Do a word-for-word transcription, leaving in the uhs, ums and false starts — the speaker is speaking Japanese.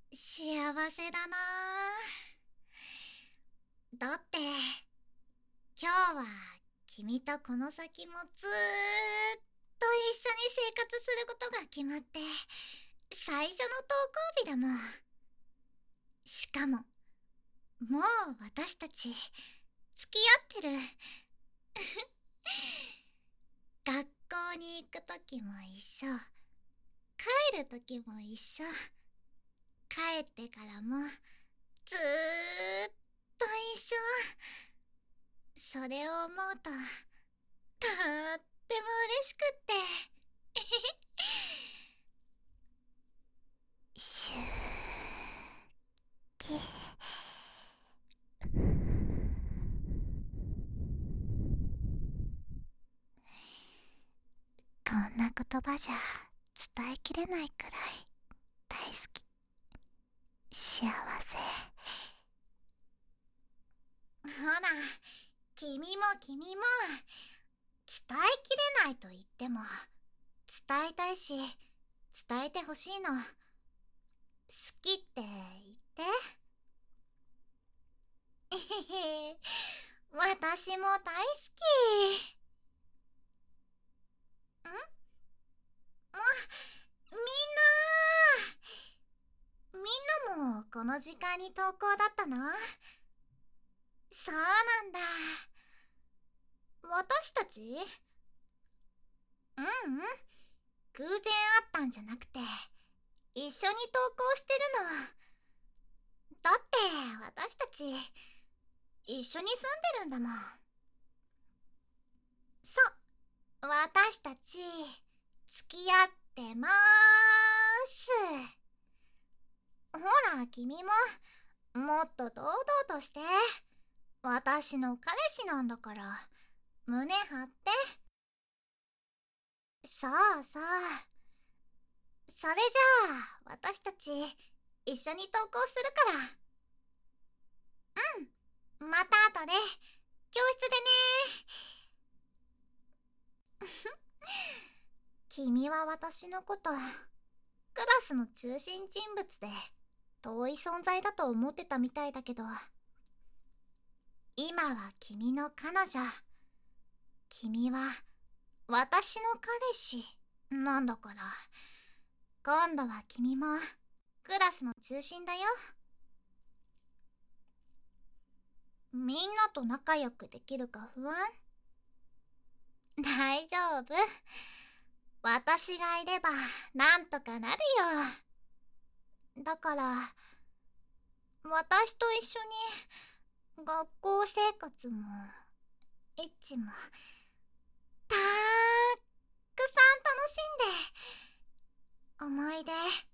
幸せだなあ。だって今日は君とこの先もずーっと一緒に生活することが決まって最初の登校日だもん。しかももう私たち付き合ってる。学校に行く時も一緒、帰る時も一緒、帰ってからもずーっと一緒。それを思うととっても嬉しくってシューキこんな言葉じゃ伝えきれないくらい大好き。幸せ。ほら、君も君も伝えきれないと言っても伝えたいし伝えてほしいの。好きって言って。えへへ、私も大好き。んもみんなみんなもこの時間に登校だったの？そうなんだ。私たち？ううん、偶然会ったんじゃなくて一緒に登校してるの。だって私たち一緒に住んでるんだもん。そう、私たち付き合ってまーす。ほら君ももっと堂々として。私の彼氏なんだから胸張って。そうそう、それじゃあ私たち一緒に登校するから。うん、また後で教室でね。君は私のことクラスの中心人物で遠い存在だと思ってたみたいだけど、今は君の彼女、君は私の彼氏なんだから、今度は君もクラスの中心だよ。みんなと仲良くできるか不安？大丈夫、私がいればなんとかなるよ。だから私と一緒に学校生活もエッチもたーくさん楽しんで思い出